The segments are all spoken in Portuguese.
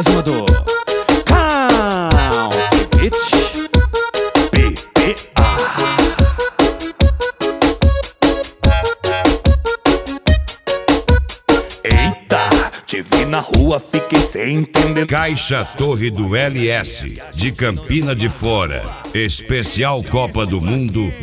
pra cima do Country Beat PPA. Eita, te vi na rua, fiquei sem entender. Caixa Torre do LS, de Campina de Fora. Especial Copa do Mundo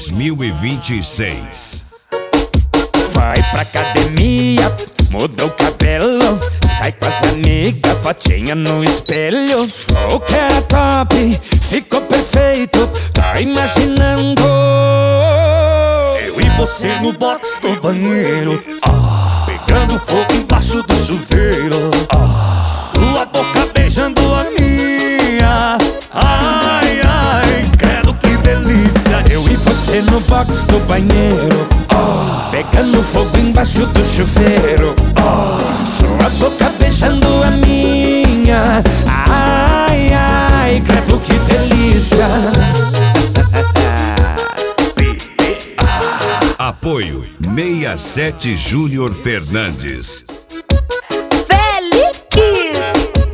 2026. Vai pra academia, muda o cabelo, sai com as amigas, fotinha no espelho. O que era top, ficou perfeito, tá imaginando eu e você no box do banheiro, pegando fogo embaixo do chuveiro, sua boca beijando a minha. Ai, ai, credo que delícia. Eu e você no box do banheiro, pegando fogo embaixo do chuveiro, sua boca beijando a minha. Ai, ai, credo que delícia. Apoio 67 Júnior Fernandes. Félix!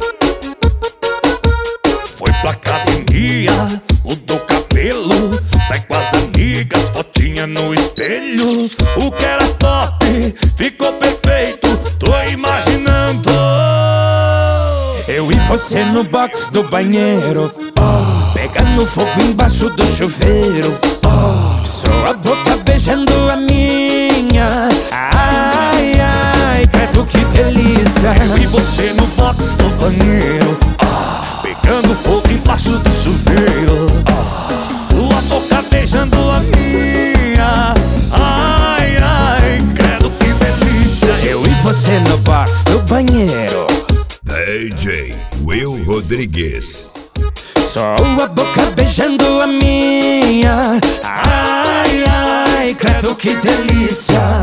Foi pra academia, mudou o cabelo, sai com as amigas, fotinha no espelho. O que era top, ficou perfeito, tô imaginando eu e você no box do banheiro, pegando fogo embaixo do chuveiro, sua boca beijando a minha. Ai, ai, credo que delícia. Eu e você no box do banheiro, pegando fogo embaixo do chuveiro, sua boca beijando a minha. Ai, ai, credo que delícia. Eu e você no box do banheiro, DJ Will Rodrigues. sua boca beijando a minha. Ai, ai, credo que delícia.